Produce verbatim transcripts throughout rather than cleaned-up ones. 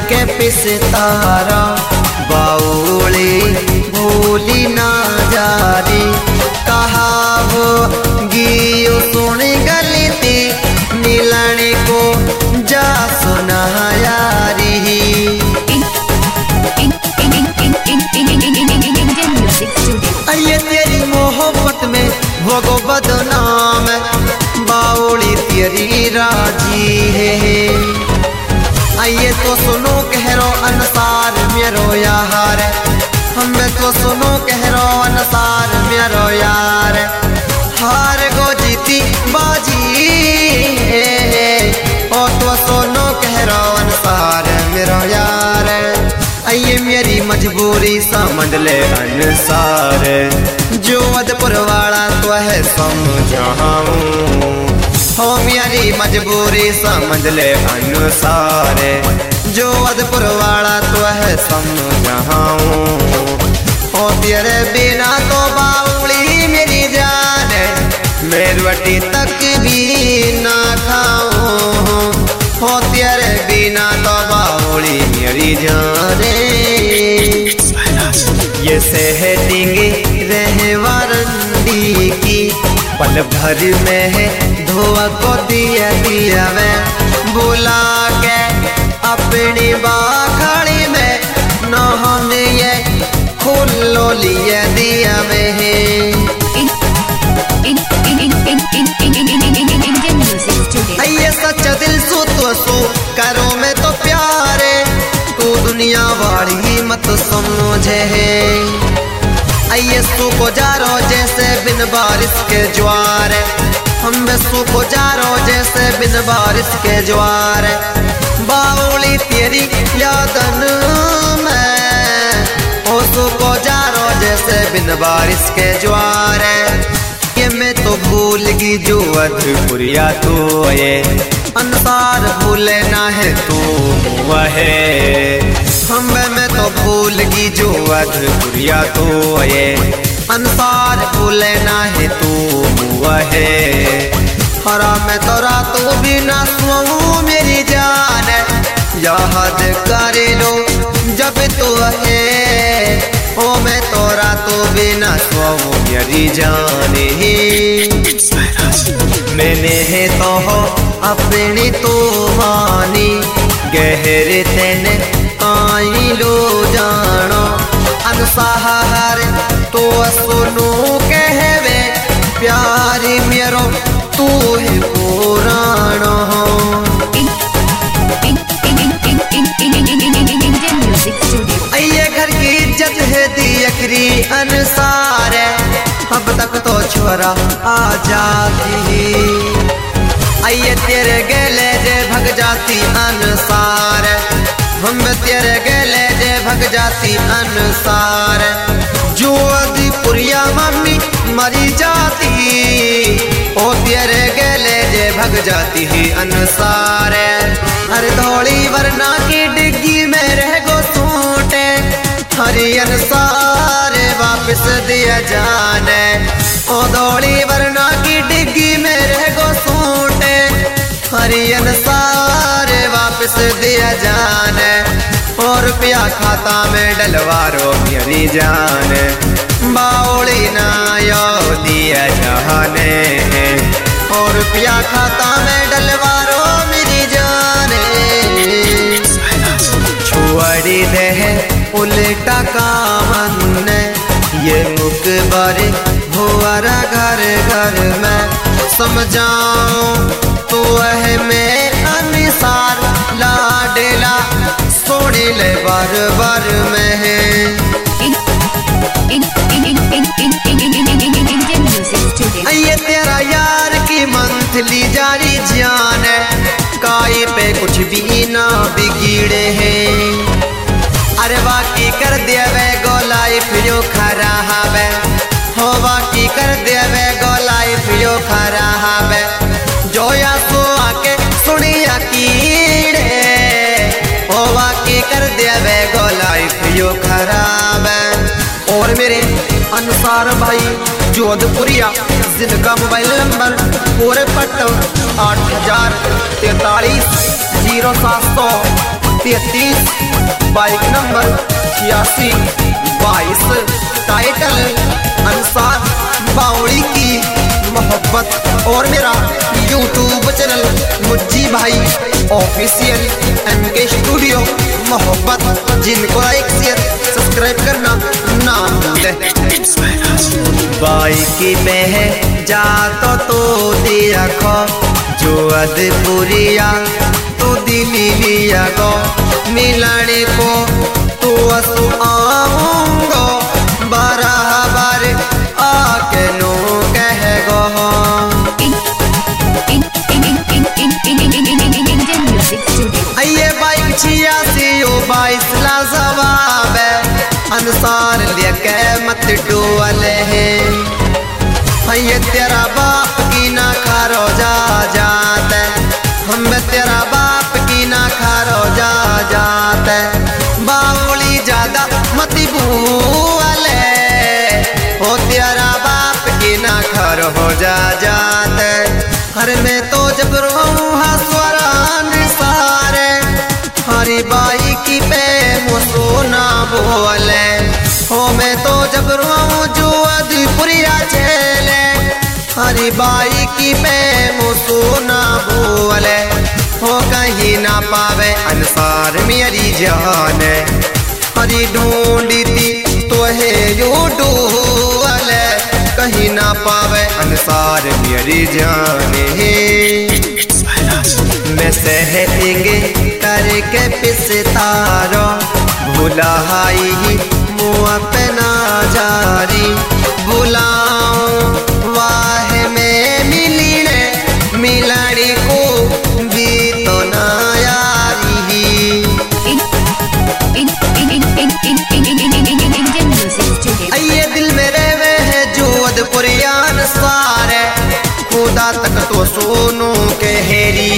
के पिसतारा बाउली भूली ना जारी कहा वो गियो सुन गलती मिलने को जा सुना यारी ये तेरी मोहब्बत में भोगो बदनाम बाउली तेरी राजी है। आइए तो सुनो कहरो अनुसार मेरो यार हमें तो सुनो कहरो अनुसार मेरो यार हार गो जीती बाजी ओ तो सुनो कहरो अनुसार मेरो यार आइए मेरी मजबूरी समझ ले अनुसार जो अदपुर वाला तो है समझाऊं हो मेरी मजबूरी समझ ले अनुसार जो अदपुर वाला तो है समझाऊं हो तेरे बिना तो बाउली मेरी जान मेरी रोटी तक भी ना खाऊं हो तेरे बिना तो बाउली मेरी जान ये सेटिंग रहे वारंडी की पल भर में है धोआ को दिया दिया मैं बुला के अपनी बाखड़ी में न हमने ये फूल लो लिया दिया मैं ये सच्चा दिल सो तो सो करो मैं तो प्यारे तू दुनिया वाली मत समझे आइए सो को जारो जैसे बिन बारिश के ज्वार हम सो को जारो जैसे बिन बारिश के ज्वार बाउली तेरी यादन में ओ सो को जारो जैसे बिन बारिश के ज्वार ये मैं तो भूल गई जो अधपुरिया तो ये अनुसार भूले ना है तू वह हम मैं तो भूल गई जो अधपुरिया तो ये अनुसार भूले ना है तू वह हरा मैं तो रातों भी ना सोऊं मेरी जान याद कर लो जब तो है ओ मैं तो रातों भी ना सोऊं मेरी जान मैंने है तो हो अपनी तो मानी गहरे तेने आई लो जानो अनुसार तो सुनो कहवे प्यारी मेरो तू है पुराना आइए घर की इज्जत है दी अखरी अनुसार अब तक तो छोरा आ जाती आइए तेरे गले जे भग जाती अनुसार हम तेरे गले जे भग जाती अनुसार जो अधपुरिया मम्मी मरी जाती ओ तेरे गले जे भग जाती ही अनुसार हर धोड़ी वरना की डिग्गी में रह गो सूटे हरी अनुसार वापस दिया जाने ओ धोड़ी वरना की डिग्गी में रह गो सूटे हरी अनुसार वापस दिया जाने और रुपया खाता में डलवारो मेरी जान बाउली ना यो दिया जाने और रुपया खाता में डलवारो मेरी जान छुआड़ी दे उल्टा कामन ये मुकबर भुआरा घर घर में समझाऊं तो है मैं अनुसार लाडेला सोने ले बार बार में है ये तेरा यार की मंथली जारी जान काई पे कुछ भी ना बिगड़े हैं अरे बाकी कर दिया वे गोलाई फिर खरा है हो बाकी कर दिया वे गोलाई फिर खरा है जो या सो आके सुनिया कीड़े हो बाकी कर दिया वे गोलाई फिर खराब और मेरे अनुसार भाई जोधपुरिया जिनका मोबाइल नंबर पूरे पट्टो आठ हजार तैतालीस जीरो सात सौ तैतीस बाइक नंबर छियासी बाईस टाइटल अंसार बावड़ी की मोहब्बत। और मेरा यूट्यूब चैनल मुज्जी भाई ऑफिशियल एम के स्टूडियो मोहब्बत, जिनको लाइक शेयर सब्सक्राइब करना ना भूले। बाइक में है जा तो तो दिया खो जो अधपुरिया तो दिली लिया गो मिलाने को तो असु आऊंगो बराबर आके नो कह गो। आइए बाइक छियासी ओ बाईस ला जवाब है अंसार लेके मत डोले हैं। ये तेरा बाप की ना खारो जा जाते हम तेरा बाप की ना खारो जा जाते बावली ज्यादा मत भूले ओ तेरा बाप की ना खारो हो जा जाते। हर में तो जब रोहा स्वरान सारे हरी बाई की पे सोना बोले हो मैं तो जब रो जो अधपुरिया चले हरी बाई की पे सोना बोले हो कहीं ना पावे अंसार मेरी जान हरी ढूंढी थी तो है यू डूले कहीं ना पावे अंसार मेरी जान मैं सहेंगे करके पिसतारो भुलाई मुआ पे ना जारी बुलाऊं वाह में मिलने मिलड़ी को भी तो ना यारी। आइए दिल मेरे वे है जो अधपुरियान सारे खुदा तक तो सोनू के हेरी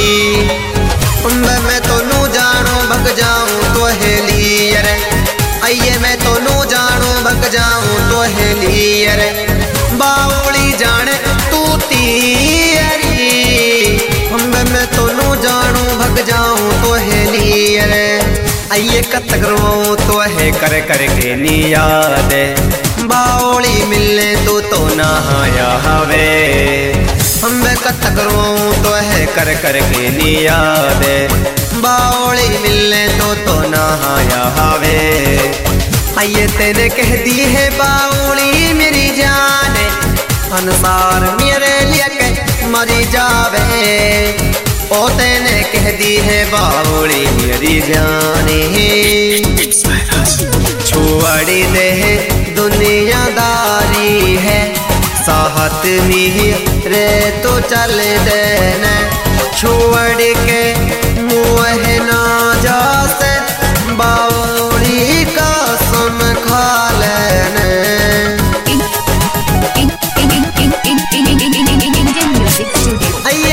मैं तो नू जानो भग जाऊं तो हेली रे। आइए मैं तो नू जानो भग जाऊं तो हेली रे बावली जाने तू तीरी मैं तो नू जानो भग जाऊं तो हेली रे। आइए कत करो तो है कर कर के नियाद बावली मिलने तो तो ना हवे हम कत करूं तो है कर कर के नियाद बावली मिलने तो तो ना हवे। आइए तेने कह दी है बावली मेरी जान अंसार मेरे लिए के मरी जावे ओ तेने कह दी है बावली मेरी जान छोड़ी दे दुनियादारी है साहत नहीं रे तो चल देने छोड़ के